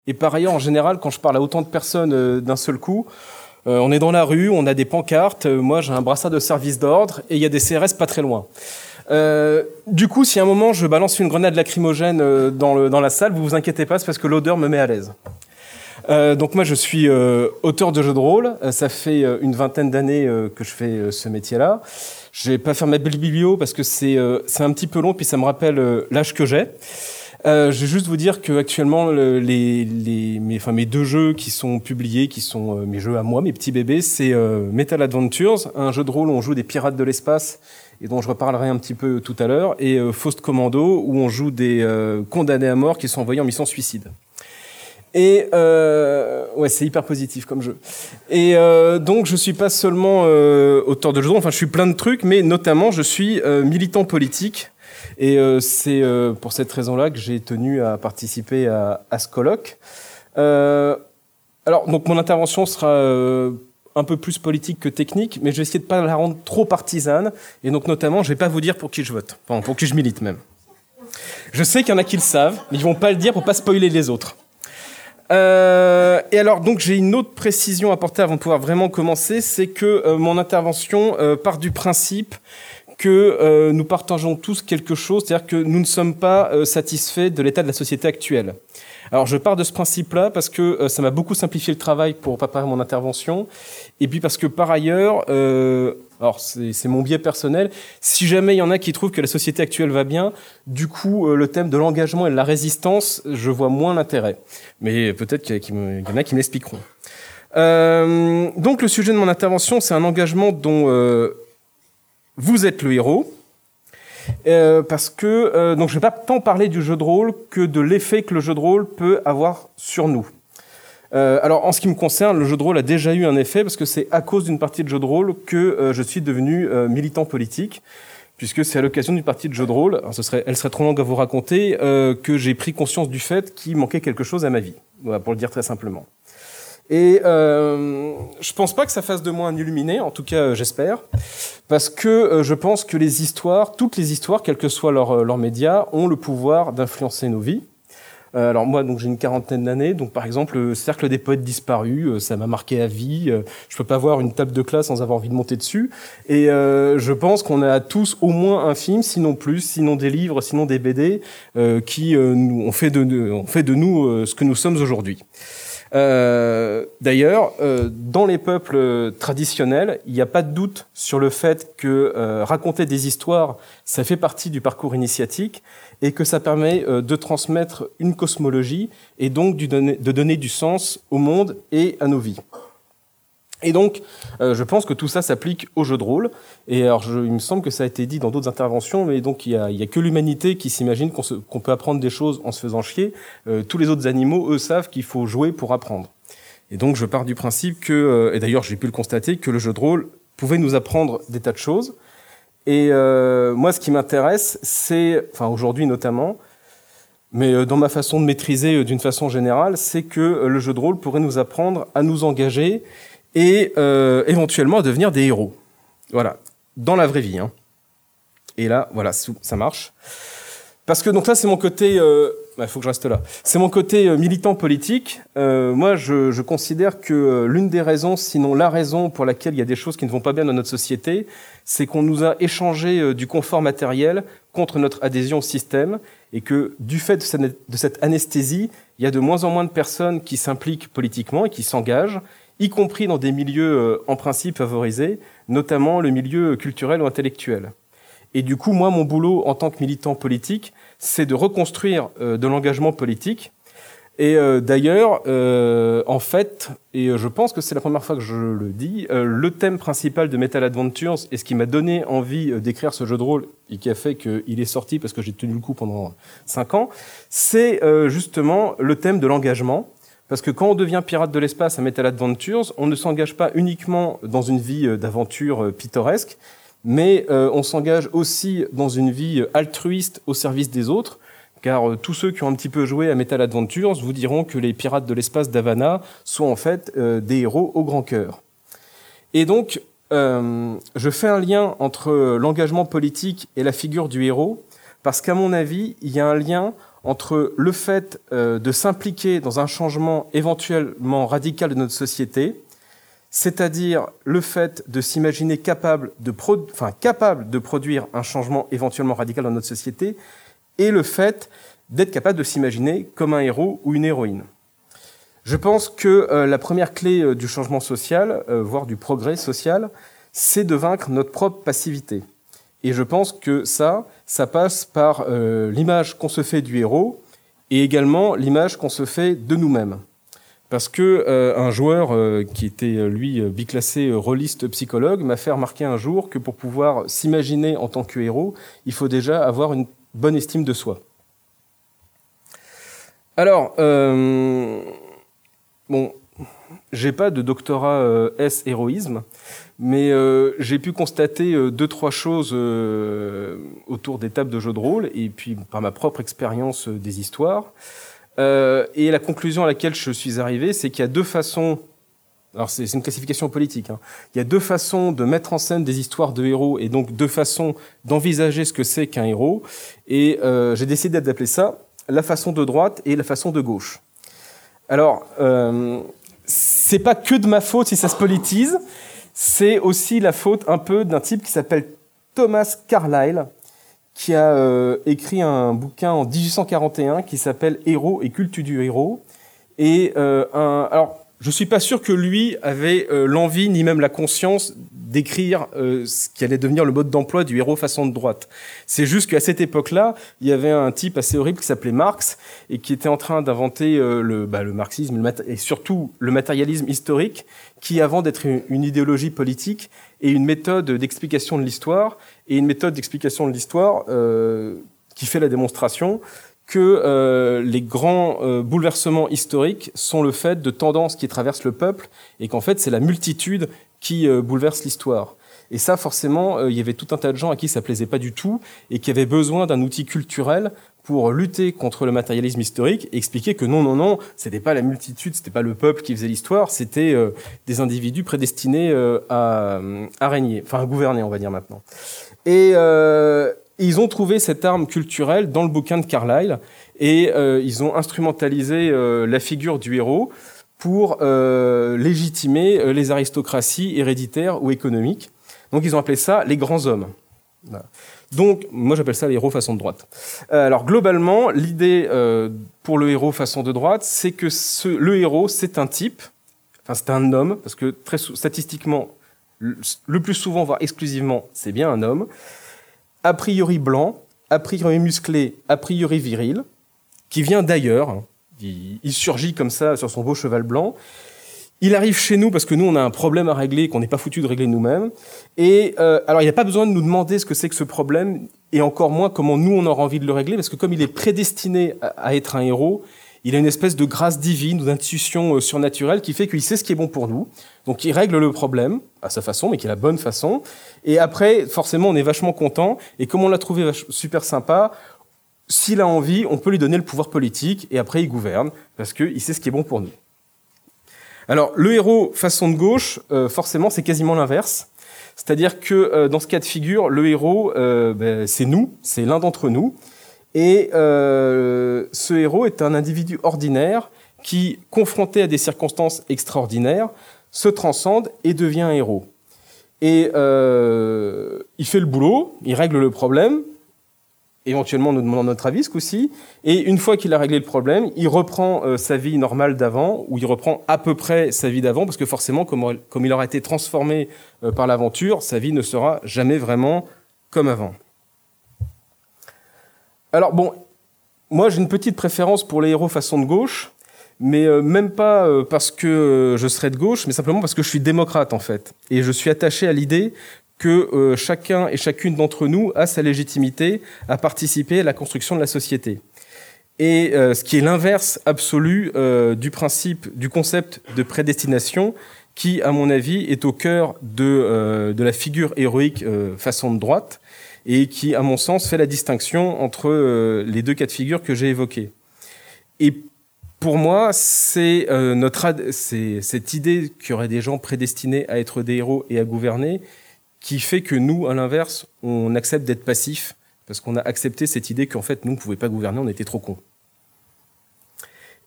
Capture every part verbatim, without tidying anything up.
Et par ailleurs, en général, quand je parle à autant de personnes euh, d'un seul coup, euh, on est dans la rue, on a des pancartes, euh, moi j'ai un brassard de service d'ordre, et il y a des C R S pas très loin. Euh, du coup, si à un moment je balance une grenade lacrymogène euh, dans, le, dans la salle, vous vous inquiétez pas, c'est parce que l'odeur me met à l'aise. Euh, donc moi je suis euh, auteur de jeux de rôle, euh, ça fait euh, une vingtaine d'années euh, que je fais euh, ce métier-là. Je vais pas faire ma belle biblio parce que c'est euh, c'est un petit peu long, puis ça me rappelle euh, l'âge que j'ai. Euh, je vais juste vous dire que actuellement le, les, les, mes, enfin, mes deux jeux qui sont publiés, qui sont euh, mes jeux à moi, mes petits bébés, c'est euh, Metal Adventures, un jeu de rôle où on joue des pirates de l'espace et dont je reparlerai un petit peu tout à l'heure, et euh, Faust Commando où on joue des euh, condamnés à mort qui sont envoyés en mission suicide. Et euh, ouais, c'est hyper positif comme jeu. Et euh, donc je suis pas seulement euh, auteur de jeux de rôle, enfin je suis plein de trucs, mais notamment je suis euh, militant politique. Et euh, c'est euh, pour cette raison-là que j'ai tenu à participer à, à ce colloque. Euh, alors, donc mon intervention sera euh, un peu plus politique que technique, mais je vais essayer de pas la rendre trop partisane. Et donc, notamment, je vais pas vous dire pour qui je vote, enfin, pour qui je milite même. Je sais qu'il y en a qui le savent, mais ils vont pas le dire pour pas spoiler les autres. Euh, et alors, donc, j'ai une autre précision à apporter avant de pouvoir vraiment commencer, c'est que euh, mon intervention euh, part du principe que euh, nous partageons tous quelque chose, c'est-à-dire que nous ne sommes pas euh, satisfaits de l'état de la société actuelle. Alors je pars de ce principe-là parce que euh, ça m'a beaucoup simplifié le travail pour préparer mon intervention, et puis parce que par ailleurs, euh, alors c'est, c'est mon biais personnel, si jamais il y en a qui trouvent que la société actuelle va bien, du coup euh, le thème de l'engagement et de la résistance, je vois moins l'intérêt. Mais peut-être qu'il y, qu'il me, qu'il y en a qui me l'expliqueront. Euh, donc le sujet de mon intervention, c'est un engagement dont... Euh, vous êtes le héros, euh, parce que euh, donc je ne vais pas tant parler du jeu de rôle que de l'effet que le jeu de rôle peut avoir sur nous. Euh, alors en ce qui me concerne, le jeu de rôle a déjà eu un effet, parce que c'est à cause d'une partie de jeu de rôle que euh, je suis devenu euh, militant politique, puisque c'est à l'occasion d'une partie de jeu de rôle, alors ce serait, elle serait trop longue à vous raconter, euh, que j'ai pris conscience du fait qu'il manquait quelque chose à ma vie, voilà, pour le dire très simplement. Et euh, je pense pas que ça fasse de moi un illuminé, en tout cas euh, j'espère, parce que euh, je pense que les histoires, toutes les histoires, quels que soient leurs leur médias, ont le pouvoir d'influencer nos vies. Euh, alors moi, donc j'ai une quarantaine d'années, donc par exemple le Cercle des poètes disparus, euh, ça m'a marqué à vie. Euh, je peux pas voir une table de classe sans avoir envie de monter dessus. Et euh, je pense qu'on a tous au moins un film, sinon plus, sinon des livres, sinon des B D, euh, qui euh, nous, ont fait de, ont fait de nous euh, ce que nous sommes aujourd'hui. Euh, d'ailleurs, euh, dans les peuples traditionnels, il n'y a pas de doute sur le fait que euh, raconter des histoires, ça fait partie du parcours initiatique et que ça permet euh, de transmettre une cosmologie et donc du donner, de donner du sens au monde et à nos vies. Et donc, euh, je pense que tout ça s'applique au jeu de rôle. Et alors, je, il me semble que ça a été dit dans d'autres interventions, mais donc il y a, il y a que l'humanité qui s'imagine qu'on, se, qu'on peut apprendre des choses en se faisant chier. Euh, tous les autres animaux, eux, savent qu'il faut jouer pour apprendre. Et donc, je pars du principe que, euh, et d'ailleurs, j'ai pu le constater, que le jeu de rôle pouvait nous apprendre des tas de choses. Et euh, moi, ce qui m'intéresse, c'est, enfin aujourd'hui notamment, mais dans ma façon de maîtriser d'une façon générale, c'est que le jeu de rôle pourrait nous apprendre à nous engager et euh, éventuellement à devenir des héros. Voilà, dans la vraie vie. Hein. Et là, voilà, ça marche. Parce que donc là, c'est mon côté... Euh, bah, faut que je reste là. C'est mon côté euh, militant politique. Euh, moi, je, je considère que euh, l'une des raisons, sinon la raison pour laquelle il y a des choses qui ne vont pas bien dans notre société, c'est qu'on nous a échangé euh, du confort matériel contre notre adhésion au système, et que du fait de cette, de cette anesthésie, il y a de moins en moins de personnes qui s'impliquent politiquement et qui s'engagent, y compris dans des milieux euh, en principe favorisés, notamment le milieu culturel ou intellectuel. Et du coup, moi, mon boulot en tant que militant politique, c'est de reconstruire euh, de l'engagement politique. Et euh, d'ailleurs, euh, en fait, et je pense que c'est la première fois que je le dis, euh, le thème principal de Metal Adventures, et ce qui m'a donné envie d'écrire ce jeu de rôle, et qui a fait qu'il est sorti parce que j'ai tenu le coup pendant cinq ans, c'est euh, justement le thème de l'engagement. Parce que quand on devient pirate de l'espace à Metal Adventures, on ne s'engage pas uniquement dans une vie d'aventure pittoresque, mais euh, on s'engage aussi dans une vie altruiste au service des autres, car euh, tous ceux qui ont un petit peu joué à Metal Adventures vous diront que les pirates de l'espace d'Havana sont en fait euh, des héros au grand cœur. Et donc, euh, je fais un lien entre l'engagement politique et la figure du héros, parce qu'à mon avis, il y a un lien entre le fait euh, de s'impliquer dans un changement éventuellement radical de notre société, c'est-à-dire le fait de s'imaginer capable de, pro- enfin, capable de produire un changement éventuellement radical dans notre société, et le fait d'être capable de s'imaginer comme un héros ou une héroïne. Je pense que euh, la première clé euh, du changement social, euh, voire du progrès social, c'est de vaincre notre propre passivité. Et je pense que ça, ça passe par euh, l'image qu'on se fait du héros et également l'image qu'on se fait de nous-mêmes. Parce que euh, un joueur euh, qui était, lui, biclassé euh, rôliste psychologue m'a fait remarquer un jour que pour pouvoir s'imaginer en tant que héros, il faut déjà avoir une bonne estime de soi. Alors, euh, bon, j'ai pas de doctorat euh, S héroïsme, mais euh, j'ai pu constater euh, deux, trois choses euh, autour des tables de jeux de rôle, et puis par ma propre expérience euh, des histoires. Euh, et la conclusion à laquelle je suis arrivé, c'est qu'il y a deux façons, alors c'est, c'est une classification politique, hein, il y a deux façons de mettre en scène des histoires de héros, et donc deux façons d'envisager ce que c'est qu'un héros, et euh, j'ai décidé d'appeler ça la façon de droite et la façon de gauche. Alors, euh, c'est pas que de ma faute si ça se politise, c'est aussi la faute un peu d'un type qui s'appelle Thomas Carlyle, qui a euh, écrit un bouquin en dix-huit cent quarante et un qui s'appelle « Héros et culte du héros ». Et euh, un, alors, je suis pas sûr que lui avait euh, l'envie ni même la conscience d'écrire euh, ce qui allait devenir le mode d'emploi du héros façon de droite. C'est juste qu'à cette époque-là, il y avait un type assez horrible qui s'appelait Marx et qui était en train d'inventer euh, le, bah, le marxisme le mat- et surtout le matérialisme historique, qui, avant d'être une, une idéologie politique, est une méthode d'explication de l'histoire, et une méthode d'explication de l'histoire euh, qui fait la démonstration que euh, les grands euh, bouleversements historiques sont le fait de tendances qui traversent le peuple, et qu'en fait, c'est la multitude qui euh, bouleverse l'histoire. Et ça, forcément, euh, il y avait tout un tas de gens à qui ça plaisait pas du tout, et qui avaient besoin d'un outil culturel pour lutter contre le matérialisme historique, et expliquer que non, non, non, c'était pas la multitude, c'était pas le peuple qui faisait l'histoire, c'était euh, des individus prédestinés euh, à, à régner, enfin à gouverner, on va dire maintenant. Et euh, ils ont trouvé cette arme culturelle dans le bouquin de Carlyle, et euh, ils ont instrumentalisé euh, la figure du héros pour euh, légitimer euh, les aristocraties héréditaires ou économiques. Donc ils ont appelé ça les grands hommes. Voilà. Donc, moi j'appelle ça les héros façon de droite. Euh, alors globalement, l'idée euh, pour le héros façon de droite, c'est que ce, le héros, c'est un type, enfin c'est un homme, parce que très statistiquement, le, le plus souvent, voire exclusivement, c'est bien un homme, a priori blanc, a priori musclé, a priori viril, qui vient d'ailleurs, il, il surgit comme ça sur son beau cheval blanc. Il arrive chez nous parce que nous, on a un problème à régler qu'on n'est pas foutu de régler nous-mêmes. Et euh, alors, il n'y a pas besoin de nous demander ce que c'est que ce problème, et encore moins comment nous, on aura envie de le régler, parce que comme il est prédestiné à, à être un héros, il a une espèce de grâce divine ou d'intuition euh, surnaturelle qui fait qu'il sait ce qui est bon pour nous. Donc, il règle le problème à sa façon, mais qui est la bonne façon. Et après, forcément, on est vachement content. Et comme on l'a trouvé vach- super sympa, s'il a envie, on peut lui donner le pouvoir politique, et après, il gouverne, parce qu'il sait ce qui est bon pour nous. Alors, le héros façon de gauche, euh, forcément, c'est quasiment l'inverse. C'est-à-dire que euh, dans ce cas de figure, le héros, euh, ben, c'est nous, c'est l'un d'entre nous. Et euh, ce héros est un individu ordinaire qui, confronté à des circonstances extraordinaires, se transcende et devient un héros. Et euh, il fait le boulot, il règle le problème, éventuellement nous demandant notre avis ce coup-ci, et une fois qu'il a réglé le problème, il reprend euh, sa vie normale d'avant, ou il reprend à peu près sa vie d'avant, parce que forcément, comme, comme il aura été transformé euh, par l'aventure, sa vie ne sera jamais vraiment comme avant. Alors bon, moi j'ai une petite préférence pour les héros façon de gauche, mais euh, même pas euh, parce que euh, je serais de gauche, mais simplement parce que je suis démocrate en fait, et je suis attaché à l'idée que euh, chacun et chacune d'entre nous a sa légitimité à participer à la construction de la société. Et euh, ce qui est l'inverse absolu euh, du principe, du concept de prédestination, qui, à mon avis, est au cœur de, euh, de la figure héroïque euh, façon de droite, et qui, à mon sens, fait la distinction entre euh, les deux cas de figure que j'ai évoqués. Et pour moi, c'est, euh, notre ad- c'est cette idée qu'il y aurait des gens prédestinés à être des héros et à gouverner, qui fait que nous, à l'inverse, on accepte d'être passifs, parce qu'on a accepté cette idée qu'en fait, nous, on ne pouvait pas gouverner, on était trop cons.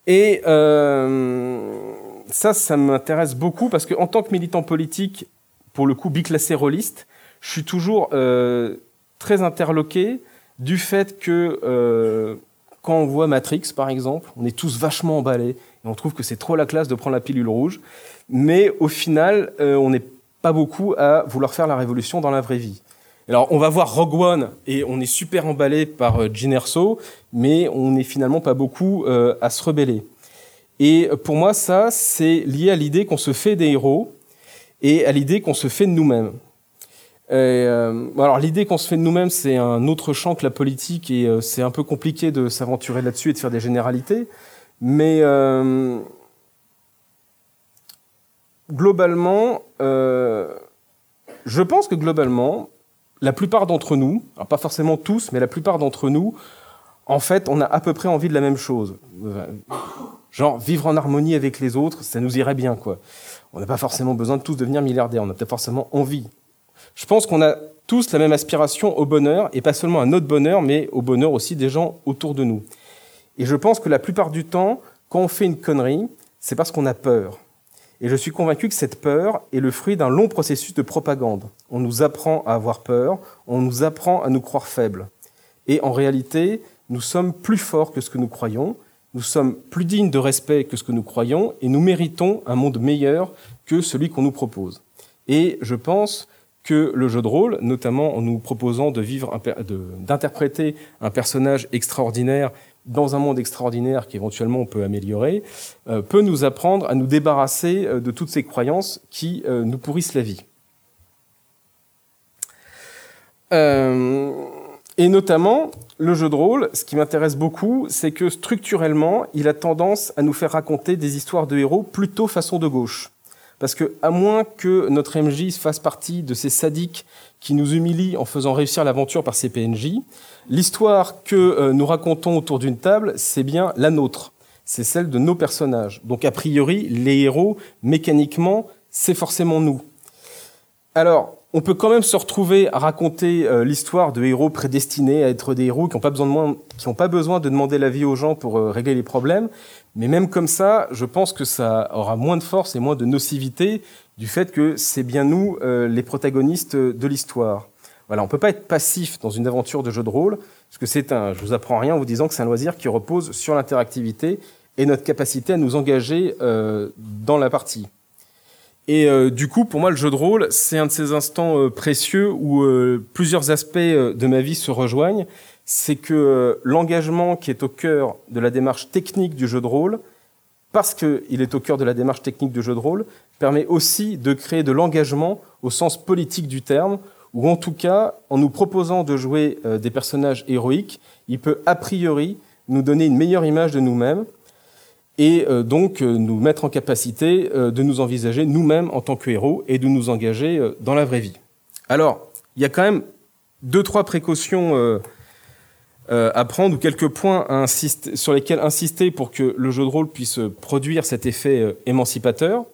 Et euh, ça, ça m'intéresse beaucoup parce qu'en tant que militant politique, pour le coup biclassé rôliste, je suis toujours euh, très interloqué du fait que euh, quand on voit Matrix, par exemple, on est tous vachement emballés et on trouve que c'est trop la classe de prendre la pilule rouge, mais au final, euh, on n'est pas beaucoup à vouloir faire la révolution dans la vraie vie. Alors, on va voir Rogue One et on est super emballé par euh, Jyn Erso, mais on n'est finalement pas beaucoup euh, à se rebeller. Et pour moi, ça, c'est lié à l'idée qu'on se fait des héros et à l'idée qu'on se fait de nous-mêmes. Et, euh, alors, l'idée qu'on se fait de nous-mêmes, c'est un autre champ que la politique et euh, c'est un peu compliqué de s'aventurer là-dessus et de faire des généralités. Mais euh, globalement, euh, je pense que globalement, la plupart d'entre nous, alors pas forcément tous, mais la plupart d'entre nous, en fait, on a à peu près envie de la même chose. Genre, vivre en harmonie avec les autres, ça nous irait bien, quoi. On n'a pas forcément besoin de tous devenir milliardaires, on a peut-être forcément envie. Je pense qu'on a tous la même aspiration au bonheur, et pas seulement à notre bonheur, mais au bonheur aussi des gens autour de nous. Et je pense que la plupart du temps, quand on fait une connerie, c'est parce qu'on a peur. Et je suis convaincu que cette peur est le fruit d'un long processus de propagande. On nous apprend à avoir peur, on nous apprend à nous croire faibles. Et en réalité, nous sommes plus forts que ce que nous croyons, nous sommes plus dignes de respect que ce que nous croyons, et nous méritons un monde meilleur que celui qu'on nous propose. Et je pense que le jeu de rôle, notamment en nous proposant de vivre un per- de, d'interpréter un personnage extraordinaire dans un monde extraordinaire qu'éventuellement on peut améliorer, euh, peut nous apprendre à nous débarrasser euh, de toutes ces croyances qui euh, nous pourrissent la vie. Euh, et notamment, le jeu de rôle, ce qui m'intéresse beaucoup, c'est que structurellement, il a tendance à nous faire raconter des histoires de héros plutôt façon de gauche. Parce que, à moins que notre M J fasse partie de ces sadiques qui nous humilient en faisant réussir l'aventure par ses P N J, l'histoire que euh, nous racontons autour d'une table, c'est bien la nôtre. C'est celle de nos personnages. Donc, a priori, les héros, mécaniquement, c'est forcément nous. Alors, on peut quand même se retrouver à raconter euh, l'histoire de héros prédestinés à être des héros qui n'ont pas besoin de moins, qui n'ont pas besoin de demander l'avis aux gens pour euh, régler les problèmes. Mais même comme ça, je pense que ça aura moins de force et moins de nocivité du fait que c'est bien nous euh, les protagonistes de l'histoire. Voilà, on peut pas être passif dans une aventure de jeu de rôle, parce que c'est un, je vous apprends rien en vous disant que c'est un loisir qui repose sur l'interactivité et notre capacité à nous engager euh, dans la partie. Et euh, du coup, pour moi, le jeu de rôle, c'est un de ces instants euh, précieux où euh, plusieurs aspects euh, de ma vie se rejoignent. C'est que euh, l'engagement qui est au cœur de la démarche technique du jeu de rôle, parce qu'il est au cœur de la démarche technique du jeu de rôle, permet aussi de créer de l'engagement au sens politique du terme, ou en tout cas, en nous proposant de jouer euh, des personnages héroïques, il peut a priori nous donner une meilleure image de nous-mêmes, et euh, donc euh, nous mettre en capacité euh, de nous envisager nous-mêmes en tant que héros et de nous engager euh, dans la vraie vie. Alors, il y a quand même deux, trois précautions euh, euh, à prendre ou quelques points à insister, sur lesquels insister pour que le jeu de rôle puisse produire cet effet euh, émancipateur.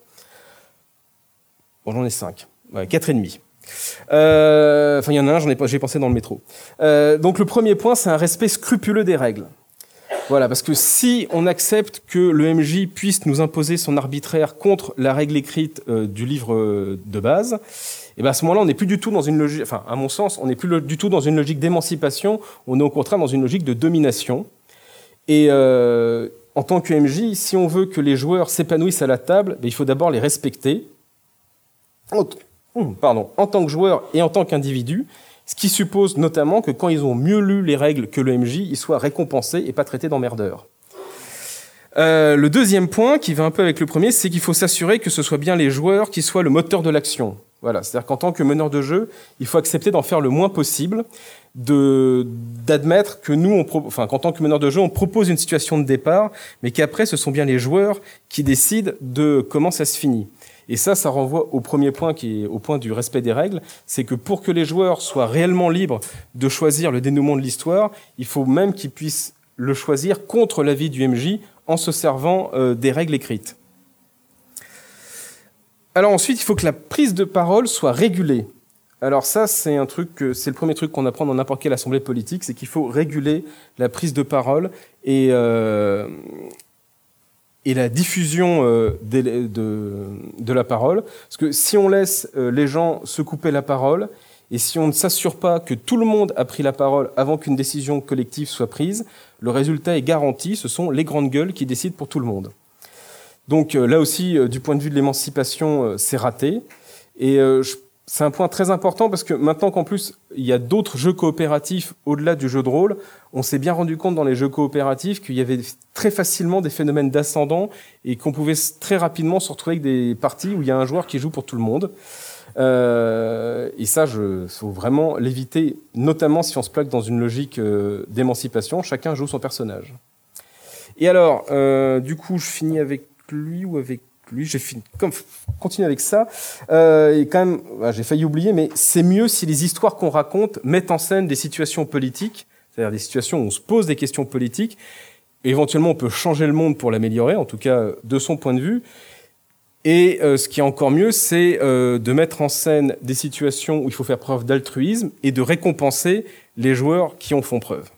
Bon, j'en ai cinq, ouais, quatre et demi. Euh, enfin, il y en a un, j'en ai pas, j'ai pensé dans le métro. Euh, donc, le premier point, c'est un respect scrupuleux des règles. Voilà, parce que si on accepte que le M J puisse nous imposer son arbitraire contre la règle écrite euh, du livre euh, de base, et ben à ce moment-là, on n'est plus du tout dans une logique, enfin, à mon sens, on n'est plus le, du tout dans une logique d'émancipation, on est au contraire dans une logique de domination. Et euh, en tant que M J, si on veut que les joueurs s'épanouissent à la table, ben, il faut d'abord les respecter, en, pardon, en tant que joueur et en tant qu'individu, ce qui suppose notamment que quand ils ont mieux lu les règles que le M J, ils soient récompensés et pas traités d'emmerdeurs. Euh, le deuxième point, qui va un peu avec le premier, c'est qu'il faut s'assurer que ce soit bien les joueurs qui soient le moteur de l'action. Voilà, c'est-à-dire qu'en tant que meneur de jeu, il faut accepter d'en faire le moins possible, de, d'admettre que nous, on pro- enfin, qu'en tant que meneur de jeu, on propose une situation de départ, mais qu'après, ce sont bien les joueurs qui décident de comment ça se finit. Et ça, ça renvoie au premier point, qui est au point du respect des règles, c'est que pour que les joueurs soient réellement libres de choisir le dénouement de l'histoire, il faut même qu'ils puissent le choisir contre l'avis du M J en se servant euh, des règles écrites. Alors ensuite, il faut que la prise de parole soit régulée. Alors ça, c'est un truc, que, c'est le premier truc qu'on apprend dans n'importe quelle assemblée politique, c'est qu'il faut réguler la prise de parole et... Euh, et la diffusion euh, de, de, de la parole. Parce que si on laisse euh, les gens se couper la parole, et si on ne s'assure pas que tout le monde a pris la parole avant qu'une décision collective soit prise, le résultat est garanti, ce sont les grandes gueules qui décident pour tout le monde. Donc euh, là aussi, euh, du point de vue de l'émancipation, euh, c'est raté. Et euh, je, c'est un point très important parce que maintenant qu'en plus, il y a d'autres jeux coopératifs au-delà du jeu de rôle, on s'est bien rendu compte dans les jeux coopératifs qu'il y avait très facilement des phénomènes d'ascendant et qu'on pouvait très rapidement se retrouver avec des parties où il y a un joueur qui joue pour tout le monde. Euh, et ça, il faut vraiment l'éviter, notamment si on se plaque dans une logique euh, d'émancipation. Chacun joue son personnage. Et alors, euh, du coup, je finis avec lui ou avec lui. J'ai fini, comme continue avec ça. Euh, et quand même, bah, j'ai failli oublier, mais c'est mieux si les histoires qu'on raconte mettent en scène des situations politiques, c'est-à-dire des situations où on se pose des questions politiques. Et éventuellement, on peut changer le monde pour l'améliorer, en tout cas de son point de vue. Et euh, ce qui est encore mieux, c'est euh, de mettre en scène des situations où il faut faire preuve d'altruisme et de récompenser les joueurs qui en font preuve.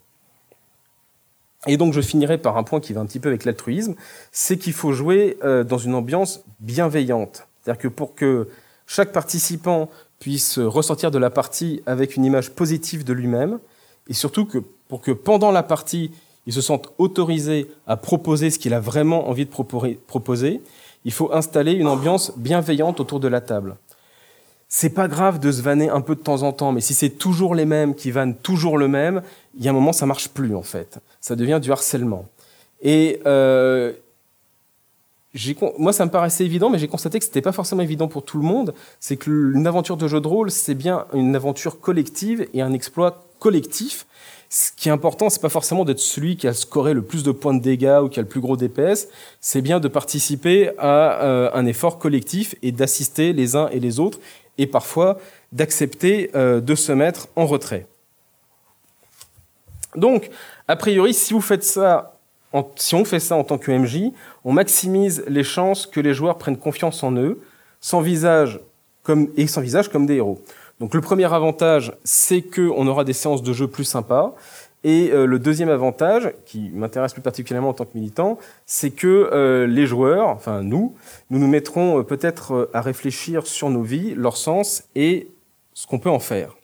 Et donc je finirai par un point qui va un petit peu avec l'altruisme, c'est qu'il faut jouer euh, dans une ambiance bienveillante. C'est-à-dire que pour que chaque participant puisse ressortir de la partie avec une image positive de lui-même, et surtout que pour que pendant la partie, il se sente autorisé à proposer ce qu'il a vraiment envie de proposer, il faut installer une ambiance bienveillante autour de la table. C'est pas grave de se vanner un peu de temps en temps, mais si c'est toujours les mêmes qui vannent toujours le même, il y a un moment, ça marche plus, en fait. Ça devient du harcèlement. Et euh, j'ai, moi, ça me paraissait évident, mais j'ai constaté que c'était pas forcément évident pour tout le monde. C'est qu'une aventure de jeu de rôle, c'est bien une aventure collective et un exploit collectif. Ce qui est important, c'est pas forcément d'être celui qui a scoré le plus de points de dégâts ou qui a le plus gros D P S. C'est bien de participer à euh, un effort collectif et d'assister les uns et les autres, et parfois d'accepter euh, de se mettre en retrait. Donc, a priori, si vous faites ça, en, si on fait ça en tant que M J, on maximise les chances que les joueurs prennent confiance en eux, s'envisagent comme et s'envisagent comme des héros. Donc le premier avantage, c'est qu'on aura des séances de jeu plus sympas. Et euh, le deuxième avantage, qui m'intéresse plus particulièrement en tant que militant, c'est que euh, les joueurs, enfin nous, nous nous mettrons euh, peut-être euh, à réfléchir sur nos vies, leur sens et ce qu'on peut en faire.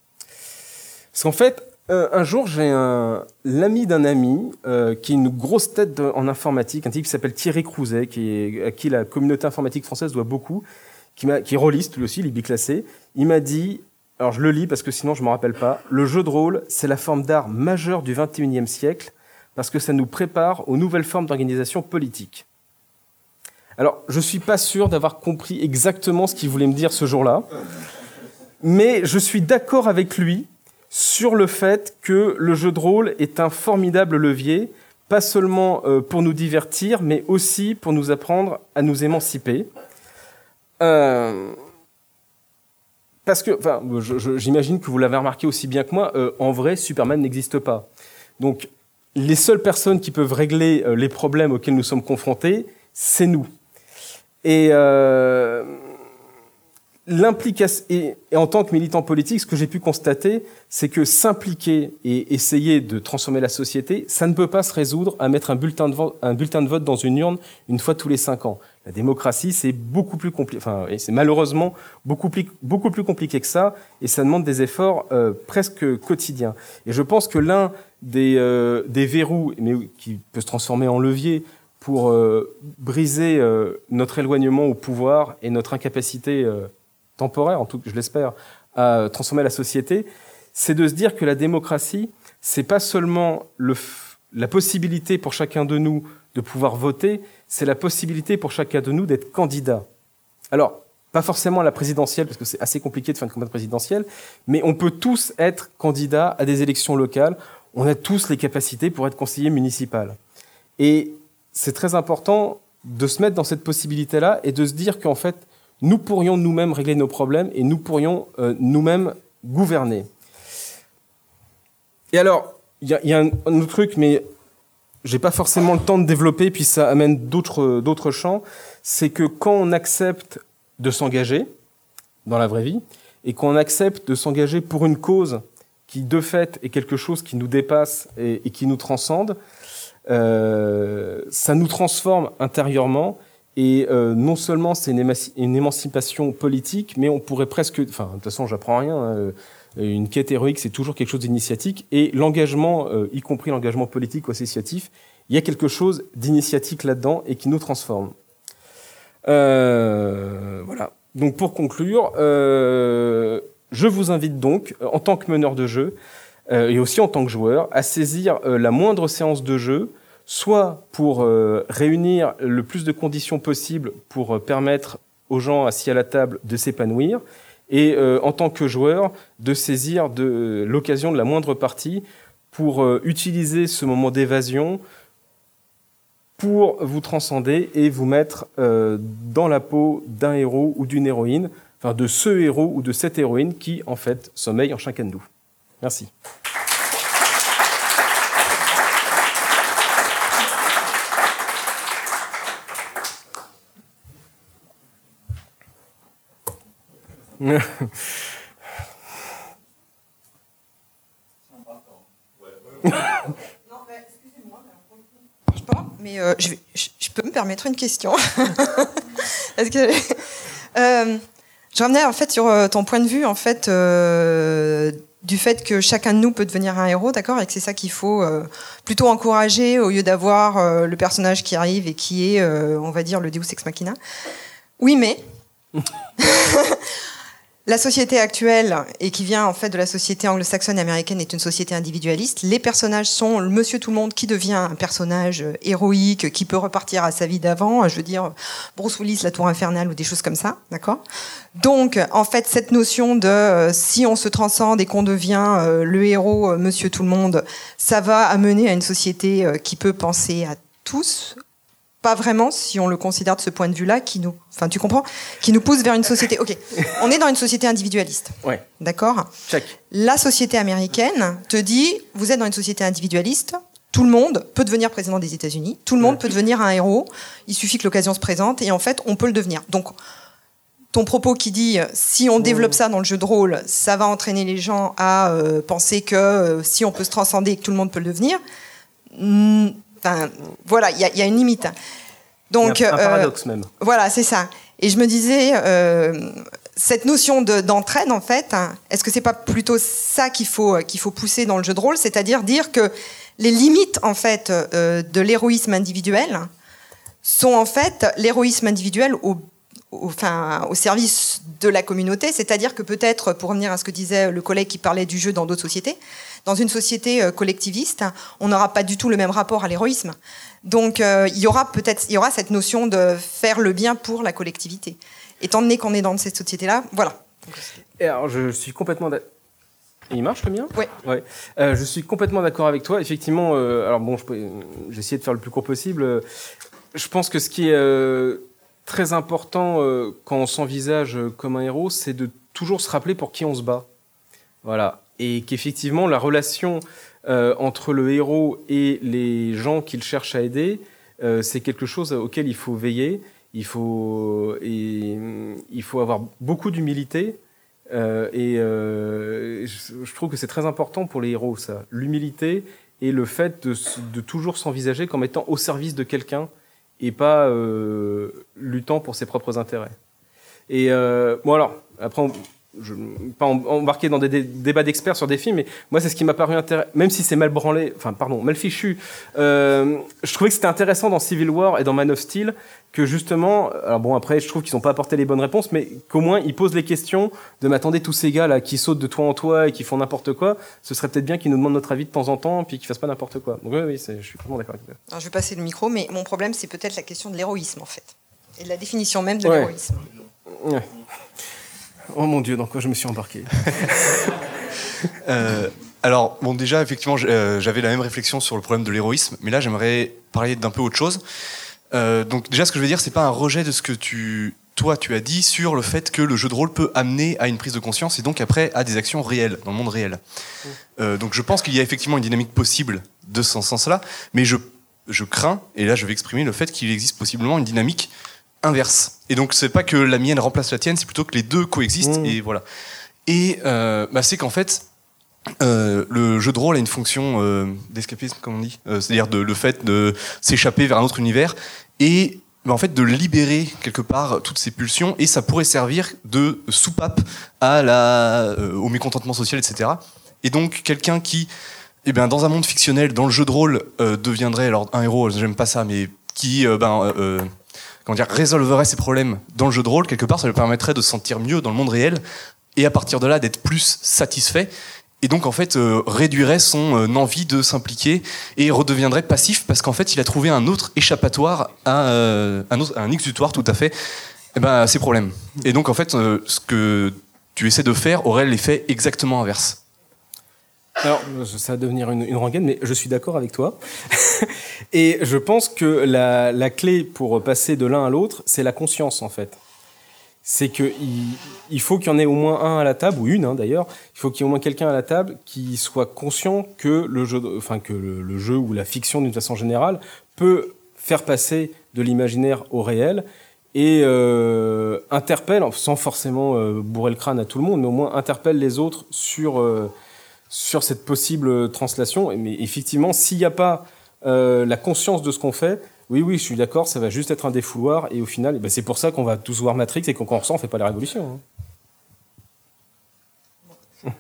Parce qu'en fait, euh, un jour, j'ai un, l'ami d'un ami euh, qui est une grosse tête de, en informatique, un type qui s'appelle Thierry Crouzet, qui est, à qui la communauté informatique française doit beaucoup, qui, m'a, qui est rôliste, lui aussi, il est biclassé. Il m'a dit, alors je le lis parce que sinon je ne me rappelle pas, le jeu de rôle, c'est la forme d'art majeure du vingt et unième siècle parce que ça nous prépare aux nouvelles formes d'organisation politique. Alors, je ne suis pas sûr d'avoir compris exactement ce qu'il voulait me dire ce jour-là, mais je suis d'accord avec lui sur le fait que le jeu de rôle est un formidable levier, pas seulement pour nous divertir, mais aussi pour nous apprendre à nous émanciper. Euh, parce que, enfin, je, je, j'imagine que vous l'avez remarqué aussi bien que moi, euh, en vrai, Superman n'existe pas. Donc, les seules personnes qui peuvent régler euh, les problèmes auxquels nous sommes confrontés, c'est nous. Et, euh, l'implication, et, et en tant que militant politique, ce que j'ai pu constater, c'est que s'impliquer et essayer de transformer la société, ça ne peut pas se résoudre à mettre un bulletin de vote, un bulletin de vote dans une urne une fois tous les cinq ans. La démocratie, c'est beaucoup plus compliqué, enfin, et c'est malheureusement beaucoup plus, beaucoup plus compliqué que ça, et ça demande des efforts euh, presque quotidiens. Et je pense que l'un des, euh, des verrous, mais qui peut se transformer en levier pour euh, briser euh, notre éloignement au pouvoir et notre incapacité euh, temporaire, en tout cas, je l'espère, à transformer la société, c'est de se dire que la démocratie, c'est pas seulement le, la possibilité pour chacun de nous de pouvoir voter, c'est la possibilité pour chacun de nous d'être candidat. Alors, pas forcément à la présidentielle, parce que c'est assez compliqué de faire une campagne présidentielle, mais on peut tous être candidats à des élections locales. On a tous les capacités pour être conseiller municipal. Et c'est très important de se mettre dans cette possibilité-là et de se dire qu'en fait, nous pourrions nous-mêmes régler nos problèmes et nous pourrions euh, nous-mêmes gouverner. Et alors, il y, y a un, un autre truc, mais j'ai pas forcément le temps de développer, puis ça amène d'autres, d'autres champs, c'est que quand on accepte de s'engager dans la vraie vie, et qu'on accepte de s'engager pour une cause qui, de fait, est quelque chose qui nous dépasse et, et qui nous transcende, euh, ça nous transforme intérieurement. Et euh, non seulement c'est une, émaci- une émancipation politique, mais on pourrait presque... Enfin, de toute façon, j'apprends rien. Hein, une quête héroïque, c'est toujours quelque chose d'initiatique. Et l'engagement, euh, y compris l'engagement politique ou associatif, il y a quelque chose d'initiatique là-dedans et qui nous transforme. Euh, voilà. Donc, pour conclure, euh, je vous invite donc, en tant que meneur de jeu, euh, et aussi en tant que joueur, à saisir euh, la moindre séance de jeu, soit pour euh, réunir le plus de conditions possibles pour euh, permettre aux gens assis à la table de s'épanouir, et euh, en tant que joueur, de saisir de, euh, l'occasion de la moindre partie pour euh, utiliser ce moment d'évasion pour vous transcender et vous mettre euh, dans la peau d'un héros ou d'une héroïne, enfin de ce héros ou de cette héroïne qui, en fait, sommeille en chacun de nous. Merci. Non, mais excusez-moi, mais je pas, mais euh, je, vais, je, je peux me permettre une question. Parce que euh, je revenais en fait sur ton point de vue en fait euh, du fait que chacun de nous peut devenir un héros, d'accord, et que c'est ça qu'il faut euh, plutôt encourager au lieu d'avoir euh, le personnage qui arrive et qui est, euh, on va dire, le Deus ex machina. Oui, mais la société actuelle, et qui vient en fait de la société anglo-saxonne et américaine, est une société individualiste. Les personnages sont le monsieur tout le monde qui devient un personnage héroïque, qui peut repartir à sa vie d'avant, je veux dire Bruce Willis, la tour infernale ou des choses comme ça, d'accord ? Donc, en fait, cette notion de euh, si on se transcende et qu'on devient euh, le héros, euh, monsieur tout le monde, ça va amener à une société euh, qui peut penser à tous. Pas vraiment, si on le considère de ce point de vue-là, qui nous, enfin, tu comprends, qui nous pousse vers une société. Ok, on est dans une société individualiste. Ouais. D'accord. Check. La société américaine te dit, vous êtes dans une société individualiste. Tout le monde peut devenir président des États-Unis. Tout le monde ouais. peut devenir un héros. Il suffit que l'occasion se présente, et en fait, on peut le devenir. Donc, ton propos qui dit, si on développe ça dans le jeu de rôle, ça va entraîner les gens à euh, penser que euh, si on peut se transcender et que tout le monde peut le devenir. Hmm, Enfin, voilà, il y, y a une limite. Donc, il y a un paradoxe euh, même. Voilà, c'est ça. Et je me disais, euh, cette notion de, d'entraide, en fait, hein, est-ce que c'est pas plutôt ça qu'il faut, qu'il faut pousser dans le jeu de rôle, c'est-à-dire dire que les limites, en fait, euh, de l'héroïsme individuel sont en fait l'héroïsme individuel au, au, enfin, au service de la communauté, c'est-à-dire que peut-être, pour revenir à ce que disait le collègue qui parlait du jeu dans d'autres sociétés, dans une société euh, collectiviste, on n'aura pas du tout le même rapport à l'héroïsme. Donc, euh, il y aura peut-être, il y aura cette notion de faire le bien pour la collectivité. Étant donné qu'on est dans cette société-là, voilà. Et alors, je suis complètement d'accord. Il marche le mien ? Oui. Ouais. Euh, je suis complètement d'accord avec toi. Effectivement, euh, alors bon, je peux, j'ai essayé de faire le plus court possible. Je pense que ce qui est euh, très important euh, quand on s'envisage comme un héros, c'est de toujours se rappeler pour qui on se bat. Voilà. Et qu'effectivement, la relation euh, entre le héros et les gens qu'il cherche à aider, euh, c'est quelque chose auquel il faut veiller. Il faut, et, il faut avoir beaucoup d'humilité. Euh, et euh, je, je trouve que c'est très important pour les héros, ça. L'humilité et le fait de, de toujours s'envisager comme étant au service de quelqu'un et pas euh, luttant pour ses propres intérêts. Et euh, bon alors, après... On, je ne vais pas embarquer dans des dé- débats d'experts sur des films, mais moi, c'est ce qui m'a paru intéressant, même si c'est mal branlé, enfin, pardon, mal fichu. Euh, je trouvais que c'était intéressant dans Civil War et dans Man of Steel que justement, alors bon, après, je trouve qu'ils n'ont pas apporté les bonnes réponses, mais qu'au moins, ils posent les questions de m'attendez tous ces gars-là qui sautent de toit en toit et qui font n'importe quoi, ce serait peut-être bien qu'ils nous demandent notre avis de temps en temps puis qu'ils fassent pas n'importe quoi. Donc oui, oui, c'est, je suis vraiment d'accord avec ça. Alors, je vais passer le micro, mais mon problème, c'est peut-être la question de l'héroïsme, en fait. Et de la définition même de ouais. l'héroïsme. Ouais. Oh mon Dieu, dans quoi je me suis embarqué. euh, Alors, bon, déjà, effectivement, j'avais la même réflexion sur le problème de l'héroïsme, mais là, j'aimerais parler d'un peu autre chose. Euh, donc, déjà, ce que je veux dire, c'est pas un rejet de ce que tu, toi, tu as dit sur le fait que le jeu de rôle peut amener à une prise de conscience et donc après à des actions réelles, dans le monde réel. Mmh. Euh, donc, je pense qu'il y a effectivement une dynamique possible de ce sens-là, mais je, je crains, et là, je vais exprimer le fait qu'il existe possiblement une dynamique inverse. Et donc, c'est pas que la mienne remplace la tienne, c'est plutôt que les deux coexistent, mmh. et voilà. Et euh, bah, c'est qu'en fait, euh, le jeu de rôle a une fonction euh, d'escapisme, comme on dit, euh, c'est-à-dire de, le fait de s'échapper vers un autre univers et ben, en fait de libérer quelque part toutes ces pulsions, et ça pourrait servir de soupape à la, euh, au mécontentement social, et cetera. Et donc quelqu'un qui, eh ben, dans un monde fictionnel, dans le jeu de rôle, euh, deviendrait alors un héros, j'aime pas ça, mais qui euh, ben, euh, comment dire, résolverait ses problèmes dans le jeu de rôle, quelque part, ça lui permettrait de se sentir mieux dans le monde réel, et à partir de là, d'être plus satisfait, et donc en fait, euh, réduirait son euh, envie de s'impliquer, et redeviendrait passif, parce qu'en fait, il a trouvé un autre échappatoire, à, euh, un, autre, un exutoire tout à fait, eh ben, à ses problèmes. Et donc en fait, euh, ce que tu essaies de faire aurait l'effet exactement inverse. Alors, ça va devenir une, une rengaine, mais je suis d'accord avec toi. Et je pense que la, la clé pour passer de l'un à l'autre, c'est la conscience, en fait. C'est qu'il il faut qu'il y en ait au moins un à la table, ou une hein, d'ailleurs, il faut qu'il y ait au moins quelqu'un à la table qui soit conscient que le jeu, enfin, que le, le jeu ou la fiction, d'une façon générale, peut faire passer de l'imaginaire au réel, et euh, interpelle, sans forcément euh, bourrer le crâne à tout le monde, mais au moins interpelle les autres sur... Euh, sur cette possible translation. Mais effectivement, s'il n'y a pas euh, la conscience de ce qu'on fait, oui, oui, je suis d'accord, ça va juste être un défouloir, et au final, eh ben, c'est pour ça qu'on va tous voir Matrix, et qu'on quand on ressent, on ne fait pas la révolution. Hein.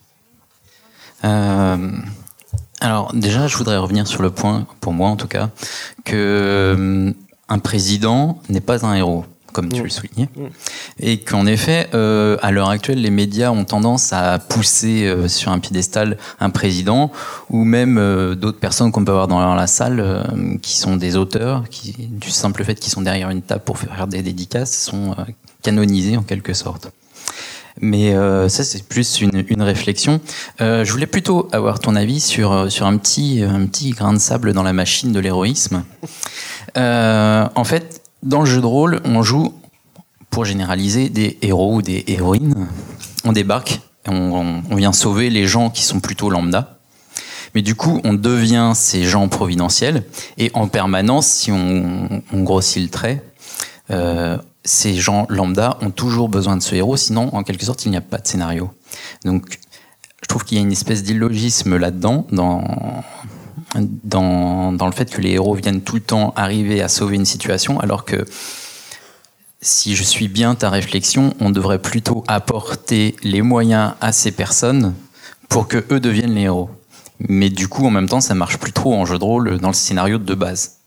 Euh, alors, déjà, je voudrais revenir sur le point, pour moi en tout cas, que euh, un président n'est pas un héros, comme tu mmh. le soulignais, mmh. et qu'en effet, euh, à l'heure actuelle, les médias ont tendance à pousser euh, sur un piédestal un président, ou même euh, d'autres personnes qu'on peut avoir dans la salle, euh, qui sont des auteurs, qui, du simple fait qu'ils sont derrière une table pour faire des dédicaces, sont euh, canonisés en quelque sorte. Mais euh, ça, c'est plus une, une réflexion. Euh, je voulais plutôt avoir ton avis sur, sur un, petit, un petit grain de sable dans la machine de l'héroïsme. Euh, en fait, dans le jeu de rôle, on joue, pour généraliser, des héros ou des héroïnes. On débarque, et on, on vient sauver les gens qui sont plutôt lambda. Mais du coup, on devient ces gens providentiels. Et en permanence, si on, on grossit le trait, euh, ces gens lambda ont toujours besoin de ce héros. Sinon, en quelque sorte, il n'y a pas de scénario. Donc, je trouve qu'il y a une espèce d'illogisme là-dedans, dans... Dans, dans le fait que les héros viennent tout le temps arriver à sauver une situation, alors que si je suis bien ta réflexion, on devrait plutôt apporter les moyens à ces personnes pour que eux deviennent les héros. Mais du coup, en même temps, ça marche plus trop en jeu de rôle dans le scénario de base.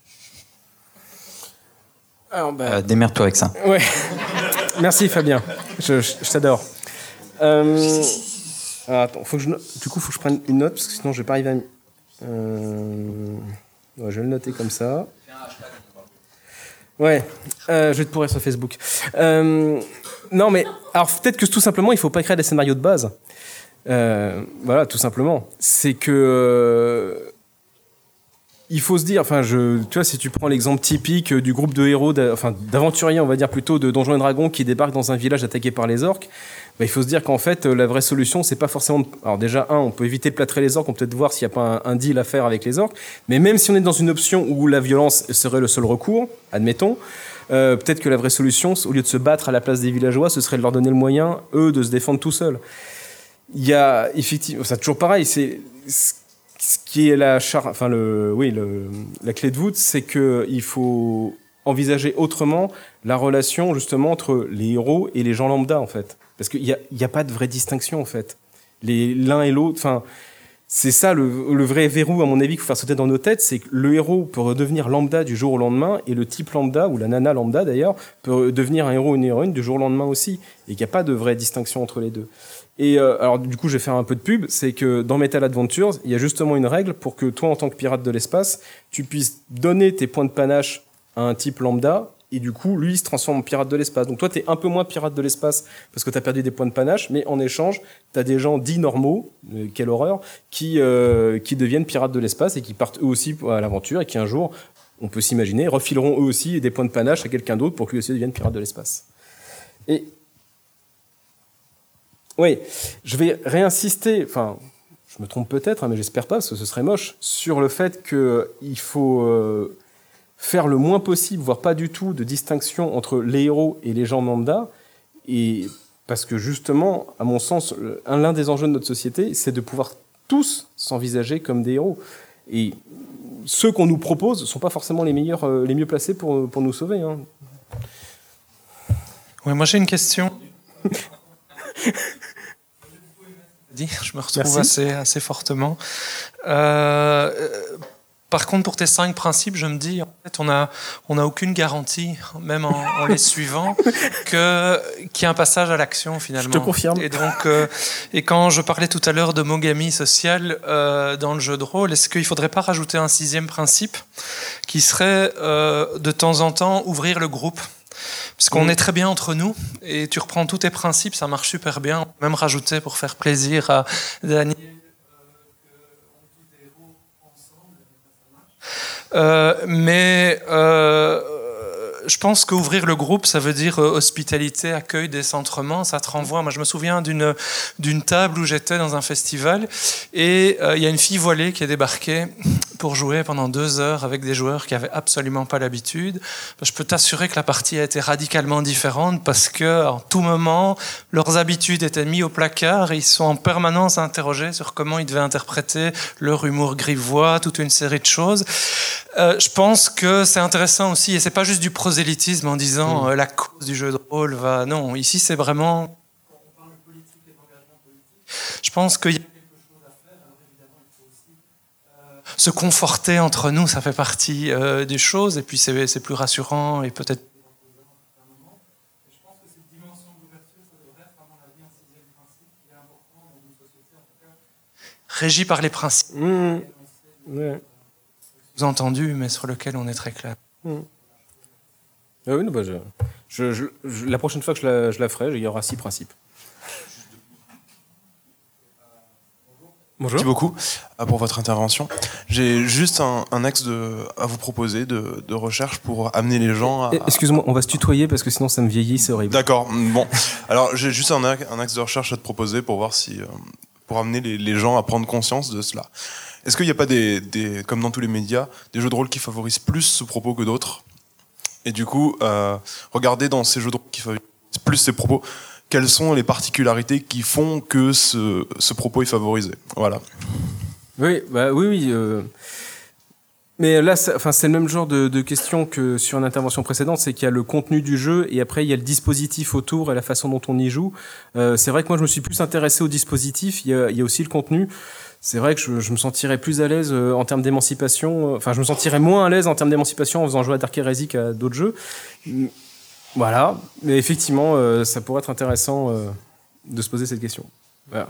Alors, bah... euh, démerde-toi avec ça. Ouais. Merci Fabien, je, je, je t'adore. Euh... Alors, attends, faut que je... du coup, il faut que je prenne une note parce que sinon, je vais pas arriver à. Euh... Ouais, je vais le noter comme ça. Ouais, euh, je vais te pourrir sur Facebook. Euh... Non, mais alors peut-être que tout simplement, il faut pas créer des scénarios de base. Euh... Voilà, tout simplement. C'est que euh... il faut se dire, enfin, je, tu vois, si tu prends l'exemple typique du groupe de héros, enfin d'aventuriers, on va dire plutôt de Donjons et Dragons qui débarquent dans un village attaqué par les orques. Bah, il faut se dire qu'en fait, la vraie solution, c'est pas forcément... Alors déjà, un, on peut éviter de plâtrer les orques, on peut peut-être voir s'il n'y a pas un, un deal à faire avec les orques, mais même si on est dans une option où la violence serait le seul recours, admettons, euh, peut-être que la vraie solution, au lieu de se battre à la place des villageois, ce serait de leur donner le moyen, eux, de se défendre tout seuls. Il y a, effectivement, c'est toujours pareil, c'est... Ce qui est la, char... enfin le... oui, le... la clé de voûte, c'est qu'il faut envisager autrement la relation, justement, entre les héros et les gens lambda, en fait. Parce qu'il n'y a, y a pas de vraie distinction, en fait. Les, l'un et l'autre, enfin, c'est ça le, le vrai verrou, à mon avis, qu'il faut faire sauter dans nos têtes, c'est que le héros peut redevenir lambda du jour au lendemain, et le type lambda, ou la nana lambda d'ailleurs, peut devenir un héros ou une héroïne du jour au lendemain aussi, et qu'il n'y a pas de vraie distinction entre les deux. Et euh, alors, du coup, je vais faire un peu de pub, c'est que dans Metal Adventures, il y a justement une règle pour que toi, en tant que pirate de l'espace, tu puisses donner tes points de panache à un type lambda, et du coup, lui, il se transforme en pirate de l'espace. Donc toi, t'es un peu moins pirate de l'espace parce que t'as perdu des points de panache, mais en échange, t'as des gens dits normaux, euh, quelle horreur, qui, euh, qui deviennent pirates de l'espace et qui partent eux aussi à l'aventure et qui un jour, on peut s'imaginer, refileront eux aussi des points de panache à quelqu'un d'autre pour que lui aussi devienne pirate de l'espace. Et oui, je vais réinsister, enfin, je me trompe peut-être, hein, mais j'espère pas, parce que ce serait moche, sur le fait qu'il faut euh, faire le moins possible, voire pas du tout, de distinction entre les héros et les gens lambda, et Parce que justement, à mon sens, l'un des enjeux de notre société, c'est de pouvoir tous s'envisager comme des héros. Et ceux qu'on nous propose ne sont pas forcément les meilleurs, euh, les mieux placés pour, pour nous sauver. Hein. Oui, moi j'ai une question. Je me retrouve assez, assez fortement. Euh, par contre, pour tes cinq principes, je me dis, en fait, on n'a on a aucune garantie, même en, en les suivant, que, qu'il y a un passage à l'action, finalement. Je te confirme. Et, donc, euh, et quand je parlais tout à l'heure d'homogamie sociale euh, dans le jeu de rôle, est-ce qu'il ne faudrait pas rajouter un sixième principe qui serait, euh, de temps en temps, ouvrir le groupe ? Parce qu'on mmh. est très bien entre nous, et tu reprends tous tes principes, ça marche super bien. On peut même rajouter, pour faire plaisir à Daniel, euh, mais euh, je pense qu'ouvrir le groupe, ça veut dire hospitalité, accueil, décentrement, ça te renvoie. Moi, je me souviens d'une, d'une table où j'étais dans un festival, et il euh, y a une fille voilée qui est débarquée pour jouer pendant deux heures avec des joueurs qui n'avaient absolument pas l'habitude. Je peux t'assurer que la partie a été radicalement différente parce qu'en tout moment, leurs habitudes étaient mises au placard et ils sont en permanence interrogés sur comment ils devaient interpréter leur humour grivois, toute une série de choses. Euh, je pense que c'est intéressant aussi, et c'est pas juste du prosélytisme en disant mmh. euh, la cause du jeu de rôle va... Non, ici c'est vraiment... Je pense qu'il y a se conforter entre nous, ça fait partie euh, des choses, et puis c'est, c'est plus rassurant, et peut-être... Je pense que cette dimension d'ouverture, ça devrait être, à mon avis, un sixième principe qui est important dans une société, en tout cas, régi par les principes. Mmh. Ouais. Entendu, mais sur lequel on est très clair. Mmh. Ah oui, non, bah je, je, je, je, la prochaine fois que je la, je la ferai, il y aura six principes. Bonjour. Merci beaucoup pour votre intervention. J'ai juste un, un axe de, à vous proposer de, de recherche pour amener les gens à... Excuse-moi, on va se tutoyer parce que sinon ça me vieillit, c'est horrible. D'accord, bon. Alors j'ai juste un, un axe de recherche à te proposer pour voir si... pour amener les, les gens à prendre conscience de cela. Est-ce qu'il n'y a pas, des, des, comme dans tous les médias, des jeux de rôle qui favorisent plus ce propos que d'autres ? Et du coup, euh, regardez dans ces jeux de rôle qui favorisent plus ces propos, quelles sont les particularités qui font que ce, ce propos est favorisé. Voilà. Oui, bah, oui, oui. Euh... Mais là, c'est, enfin, c'est le même genre de, de question que sur une intervention précédente, c'est qu'il y a le contenu du jeu et après il y a le dispositif autour et la façon dont on y joue. Euh, c'est vrai que moi je me suis plus intéressé au dispositif, il y a, il y a aussi le contenu. C'est vrai que je, je me sentirais plus à l'aise en termes d'émancipation, enfin je me sentirais moins à l'aise en termes d'émancipation en faisant jouer à Dark Heresy qu'à d'autres jeux. Voilà, mais effectivement, euh, ça pourrait être intéressant euh, de se poser cette question. Voilà.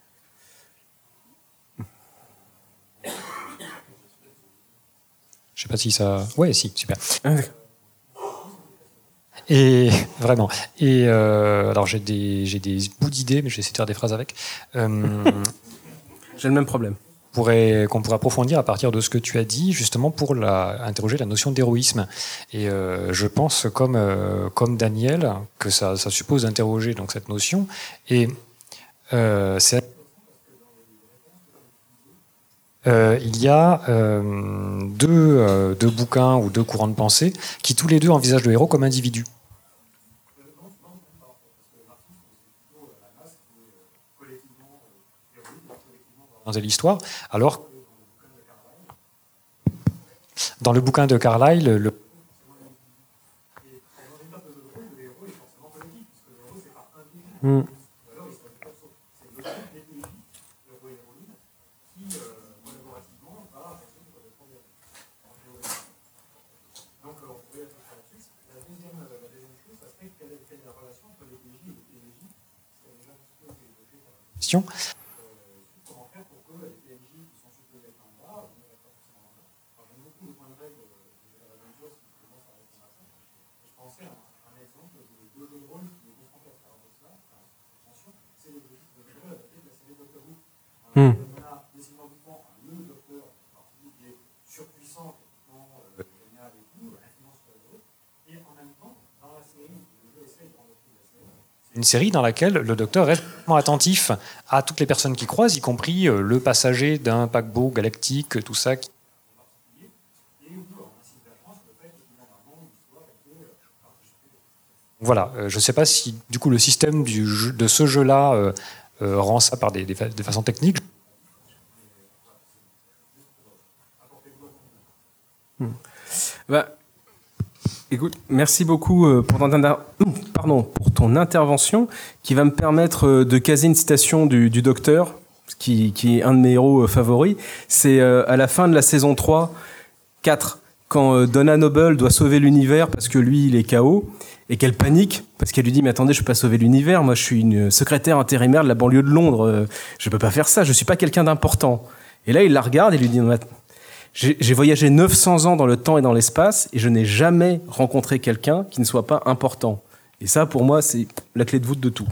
Je sais pas si ça... Ouais, si, super. Et vraiment. Et euh, alors j'ai des j'ai des bouts d'idées, mais je vais essayer de faire des phrases avec. Euh, J'ai le même problème. Pourrait, qu'on pourrait approfondir à partir de ce que tu as dit, justement pour la, interroger la notion d'héroïsme. Et euh, je pense, comme, euh, comme Daniel, que ça, ça suppose d'interroger donc, cette notion. Et euh, c'est, euh, il y a euh, deux, euh, deux bouquins ou deux courants de pensée qui tous les deux envisagent le héros comme individu. Dans l'histoire, alors dans le bouquin de Carlyle, le mmh. question. Hmm. Une série dans laquelle le docteur reste vraiment attentif à toutes les personnes qui croisent, y compris le passager d'un paquebot galactique, tout ça. Qui... Voilà, euh, je ne sais pas si du coup le système du jeu, de ce jeu-là euh, euh, rend ça par des, des, fa- des façons techniques. Hmm. Bah, écoute, merci beaucoup euh, pour, ton inter- Pardon, pour ton intervention qui va me permettre euh, de caser une citation du, du docteur, qui, qui est un de mes héros euh, favoris. C'est euh, à la fin de la saison trois, quatre, quand euh, Donna Noble doit sauver l'univers parce que lui, il est K O, et qu'elle panique parce qu'elle lui dit « Mais attendez, je ne peux pas sauver l'univers, moi je suis une secrétaire intérimaire de la banlieue de Londres, euh, je ne peux pas faire ça, je ne suis pas quelqu'un d'important. » Et là, il la regarde et lui dit « J'ai, j'ai voyagé neuf cents ans dans le temps et dans l'espace et je n'ai jamais rencontré quelqu'un qui ne soit pas important. » Et ça, pour moi, c'est la clé de voûte de tout.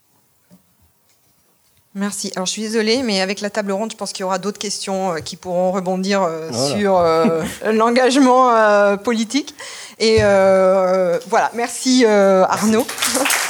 Merci. Alors, je suis désolée, mais avec la table ronde, je pense qu'il y aura d'autres questions euh, qui pourront rebondir euh, voilà. sur euh, l'engagement euh, politique. Et euh, voilà. Merci, euh, Arnaud.